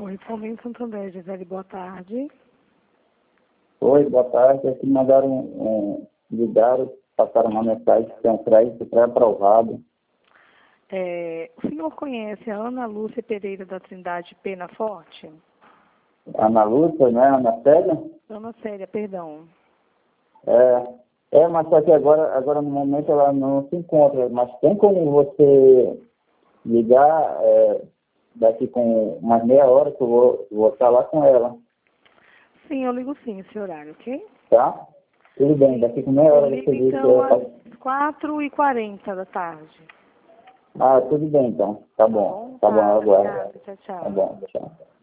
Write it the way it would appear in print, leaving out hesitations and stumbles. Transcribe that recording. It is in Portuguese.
Correspondente Santander, Gisele, boa tarde. Oi, boa tarde. Aqui ligaram, passaram uma mensagem que tem um crédito pré-aprovado. O senhor conhece a Ana Lúcia Pereira da Trindade Pena Forte? Ana Lúcia, né? Ana Célia? Ana Célia, perdão. Mas só que agora no momento ela não se encontra. Mas tem como você ligar daqui com umas meia hora que eu vou estar lá com ela. Sim, eu ligo sim esse horário, ok? Tá? Tudo bem, daqui com meia hora você diz então, que às 4h40 da tarde. Ah, tudo bem então. Tá bom, eu aguardo. Obrigada, tchau, tchau. Tá bom, tchau.